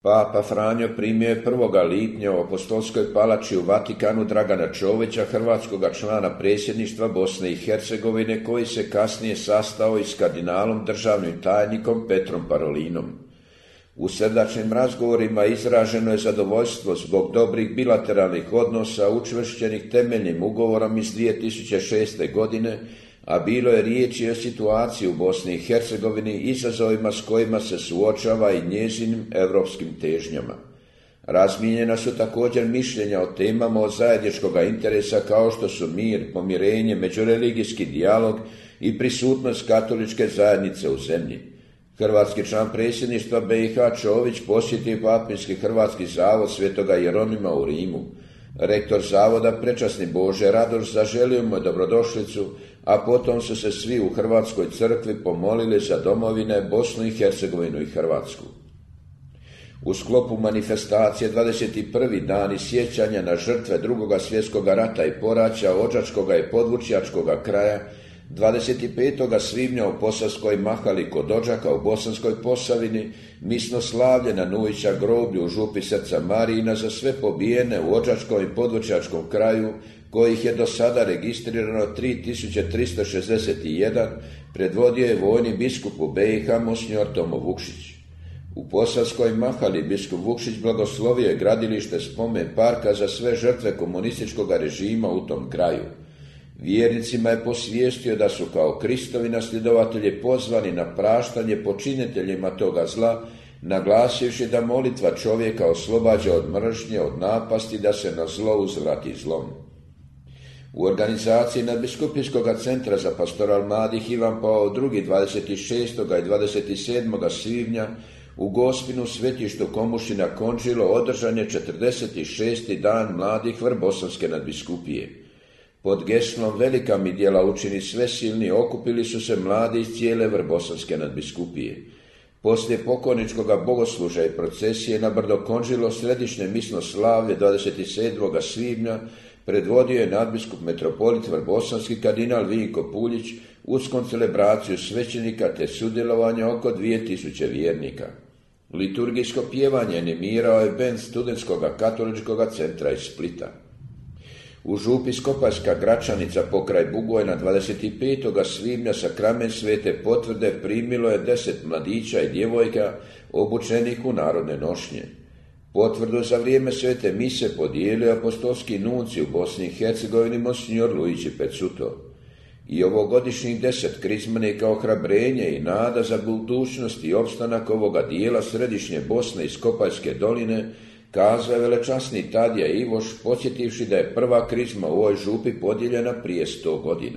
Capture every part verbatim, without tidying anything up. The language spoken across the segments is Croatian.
Papa Franjo primio je prvog lipnja u Apostolskoj palači u Vatikanu Dragana Čovića, hrvatskoga člana predsjedništva Bosne i Hercegovine, koji se kasnije sastao i s kardinalom državnim tajnikom Petrom Parolinom. U srdačnim razgovorima izraženo je zadovoljstvo zbog dobrih bilateralnih odnosa učvršćenih temeljnim ugovorom iz dvije tisuće šeste. godine, a bilo je riječi o situaciji u Bosni i Hercegovini, izazovima s kojima se suočava i njezinim europskim težnjama. Razmijenjena su također mišljenja o temama od zajedničkog interesa kao što su mir, pomirenje, međureligijski dijalog i prisutnost katoličke zajednice u zemlji. Hrvatski član predsjedništva B i H Čović posjetio Papinski hrvatski zavod Svetoga Jeronima u Rimu. Rektor zavoda, prečasni Bože Radoš, zaželio mu je dobrodošlicu, a potom su se svi u Hrvatskoj crkvi pomolili za domovine Bosnu i Hercegovinu i Hrvatsku. U sklopu manifestacije dvadeset prvi dani sjećanja na žrtve Drugoga svjetskog rata i poraća Odžačkoga i Podvučjačkoga kraja, dvadeset petog svibnja u Posavskoj Mahali kod Odžaka u Bosanskoj Posavini, misnoslavlje na Nujića groblju u župi Srca Marijina za sve pobijene u Odžačkom i Podvučjačkom kraju, kojih je do sada registrirano tri tisuće tristo šezdeset jedan, predvodio je vojni biskup u B i H Monsignor Tomo Vukšić. U Posavskoj Mahali biskup Vukšić blagoslovio je gradilište spomen parka za sve žrtve komunističkog režima u tom kraju. Vjernicima je posvijestio da su kao Kristovi nasljedovatelji pozvani na praštanje počiniteljima toga zla, naglasivši da molitva čovjeka oslobađa od mržnje, od napasti, da se na zlo uzvrati zlom. U organizaciji Nadbiskupijskog centra za pastoral mladih Ivan Pavao drugi dvadeset šestog i dvadeset sedmog svibnja u Gospinu svetištu Komušina Konđilo održan je četrdeset šesti dan mladih Vrbosanske nadbiskupije. Pod geslom Velika mi djela učini sve silni okupili su se mladi iz cijele Vrbosanske nadbiskupije. Poslije pokorničkoga bogosluža i procesije na brdo Konđilo središnje misno slavlje dvadeset sedmog svibnja predvodio je nadbiskup metropolit Vrbosanski kardinal Vinko Puljić uz koncelebraciju svećenika te sudjelovanje oko dvije tisuće vjernika. Liturgijsko pjevanje animirao je bend Studentskog katoličkog centra iz Splita. U župi Skopajska Gračanica pokraj Bugojna dvadeset petog svibnja sakrament svete potvrde primilo je deset mladića i djevojka obučenih u narodne nošnje. Potvrdu za vrijeme svete mise podijelio je apostolski nunci u Bosni i Hercegovini Monsignor Luigi Pezzuto. I ovogodišnjih deset krizmanika ohrabrenje i nada za budućnost i opstanak ovoga dijela središnje Bosne i Skopajske doline kazao je velečasni Tadija Ivoš, podsjetivši da je prva krizma u ovoj župi podijeljena prije sto godina.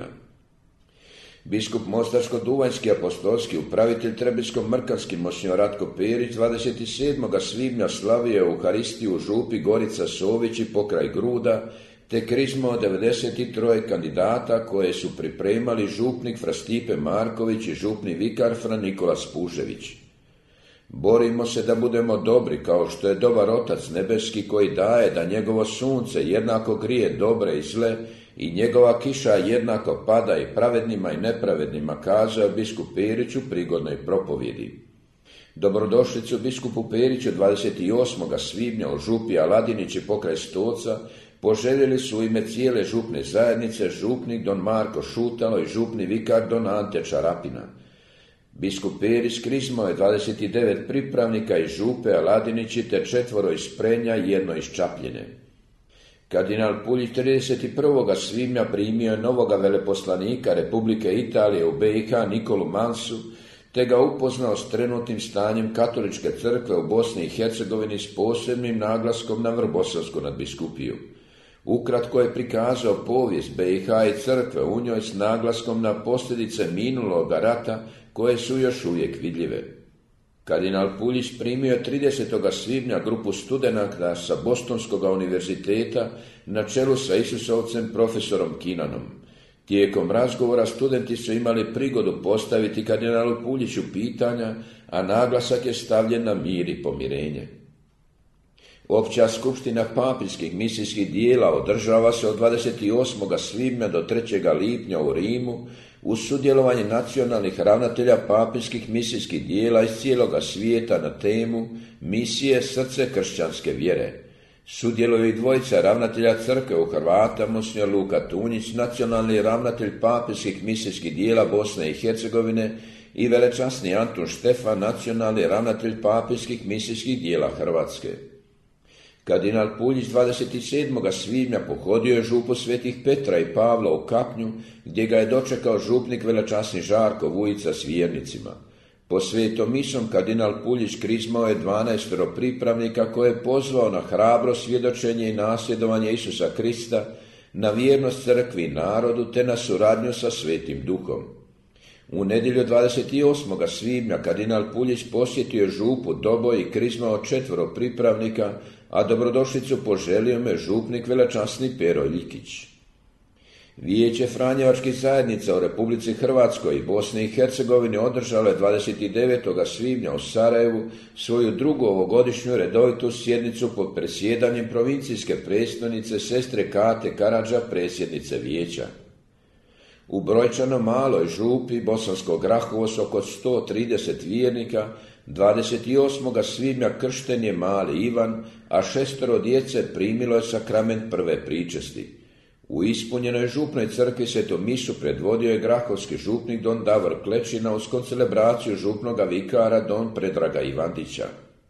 Biskup Mostarsko-Duvanjski apostolski upravitelj Trebinsko-Mrkanski Monsignor Ratko Perić dvadeset sedmog svibnja slavio je Euharistiju u župi Gorica Sović i pokraj Gruda, te krizma od devedeset tri kandidata koje su pripremali župnik Fra Stipe Marković i župni vikar Fra Nikola Spužević. Borimo se da budemo dobri kao što je dobar Otac nebeski koji daje da njegovo sunce jednako grije dobre i zle i njegova kiša jednako pada i pravednima i nepravednima, kazao biskup Perić u prigodnoj propovjedi. Dobrodošlicu biskupu Periću dvadeset osmog svibnja u župi Aladinić i pokraj Stoca poželjeli su u ime cijele župne zajednice župnik don Marko Šutalo i župni vikar don Ante Čarapina. Biskup Perić krizmao je dvadeset devet pripravnika iz župe Aladinići te četvoro iz Prenja i jedno iz Čapljine. Kardinal Puljić trideset prvog svibnja primio je novoga veleposlanika Republike Italije u B i H Nikolu Mansu, te ga upoznao s trenutnim stanjem katoličke crkve u Bosni i Hercegovini s posebnim naglaskom na Vrbosansku nadbiskupiju. Ukratko je prikazao povijest B i H i crkve u njoj s naglaskom na posljedice minuloga rata koje su još uvijek vidljive. Kardinal Puljić primio je tridesetog svibnja grupu studenata sa Bostonskog univerziteta na čelu sa Isusovcem profesorom Kinanom. Tijekom razgovora studenti su imali prigodu postaviti kardinalu Puljiću pitanja, a naglasak je stavljen na mir i pomirenje. Opća skupština papinskih misijskih dijela održava se od dvadeset osmog svibnja do trećeg lipnja u Rimu uz sudjelovanje nacionalnih ravnatelja papinskih misijskih dijela iz cijeloga svijeta na temu misije srce kršćanske vjere. Sudjeluju i dvojica ravnatelja crkve u Hrvata, monsignor Luka Tunjić, nacionalni ravnatelj papinskih misijskih dijela Bosne i Hercegovine i velečasni Antun Štefan, nacionalni ravnatelj papinskih misijskih dijela Hrvatske. Kardinal Puljić dvadeset sedmog svibnja pohodio je župu svetih Petra i Pavla u Kapnju, gdje ga je dočekao župnik velečasni Žarko Vujica s vjernicima. Po svetom misom kardinal Puljić krizmao je dvanaestoro pripravnika koje je pozvao na hrabro svjedočenje i nasljedovanje Isusa Krista, na vjernost crkvi i narodu te na suradnju sa Svetim Duhom. U nedjelju dvadeset osmog svibnja kardinal Puljić posjetio je župu Doboj i krizmao četvoro pripravnika, a dobrodošlicu poželio me župnik velečasni Pero Ljikić. Vijeće Franjevačkih zajednica u Republici Hrvatskoj i Bosni i Hercegovini održalo je dvadeset devetog svibnja u Sarajevu svoju drugu ovogodišnju redovitu sjednicu pod presjedanjem provincijske predstavnice sestre Kate Karadža, predsjednice vijeća. U brojčano maloj župi Bosansko Grahovo s oko sto trideset vjernika dvadeset osmog svibnja kršten je mali Ivan, a šestoro djece primilo je sakrament prve pričesti. U ispunjenoj župnoj crkvi svetom misu predvodio je grahovski župnik don Davor Klečina uz koncelebraciju župnoga vikara don Predraga Ivandića.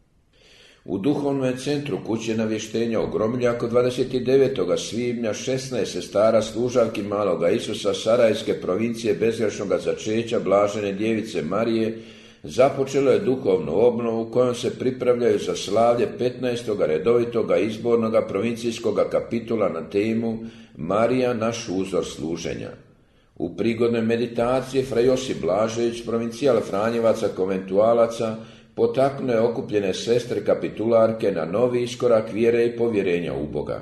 U duhovnom centru kuće navještenja u Gromiljaku dvadeset devetog svibnja šesnaest sestara služavki maloga Isusa Sarajevske provincije bezgrešnoga začeća Blažene djevice Marije započelo je duhovnu obnovu kojom se pripravljaju za slavlje petnaestog redovitoga izbornoga provincijskoga kapitula na temu Marija naš uzor služenja. U prigodnoj meditaciji fra Josip Blažević, provincijal Franjevaca konventualaca, potaknuo je okupljene sestre kapitularke na novi iskorak vjere i povjerenja u Boga.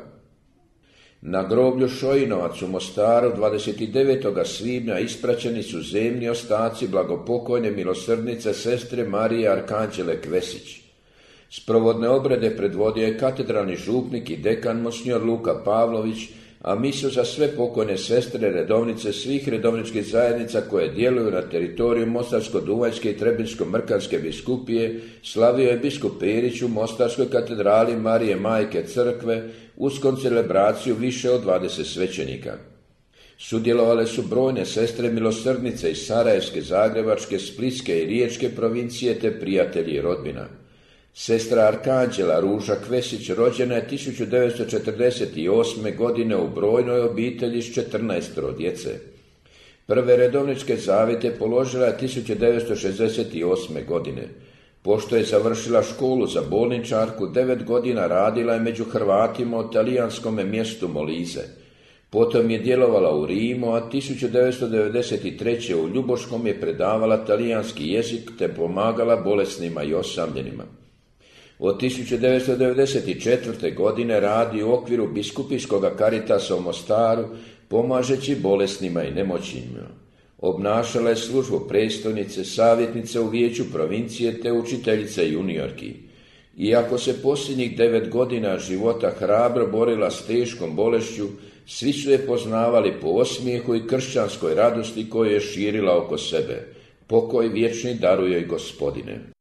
Na groblju Šojinovac u Mostaru dvadeset devetog svibnja ispraćeni su zemni ostaci blagopokojne milosrdnice sestre Marije Arkanđele Kvesić. Sprovodne obrede predvodio je katedralni župnik i dekan monsignor Luka Pavlović, a misu za sve pokojne sestre redovnice svih redovničkih zajednica koje djeluju na teritoriju Mostarsko-Duvanjske i Trebinsko-Mrkanske biskupije slavio je biskup Perić u Mostarskoj katedrali Marije Majke Crkve uz koncelebraciju više od dvadeset svećenika. Sudjelovale su brojne sestre milosrdnice iz Sarajevske, Zagrebačke, Splitske i Riječke provincije te prijatelji i rodbina. Sestra Arkanđela Ruža Kvesić rođena je tisuću devetsto četrdeset osme. godine u brojnoj obitelji s četrnaestoro djece. Prve redovničke zavjete položila je tisuću devetsto šezdeset osme. godine. Pošto je završila školu za bolničarku, devet godina radila je među Hrvatima u talijanskome mjestu Molize. Potom je djelovala u Rimu, a tisuću devetsto devedeset treće. u Ljuboškom je predavala talijanski jezik te pomagala bolesnima i osamljenima. Od tisuću devetsto devedeset četvrte. godine radi u okviru biskupijskog Karitasa u Mostaru, pomažeći bolesnima i nemoćnima. Obnašala je službu predstojnice, savjetnice u vijeću provincije te učiteljice juniorki. Iako se posljednjih devet godina života hrabro borila s teškom bolešću, svi su je poznavali po osmijehu i kršćanskoj radosti koju je širila oko sebe. Pokoj vječni daruje joj Gospodine.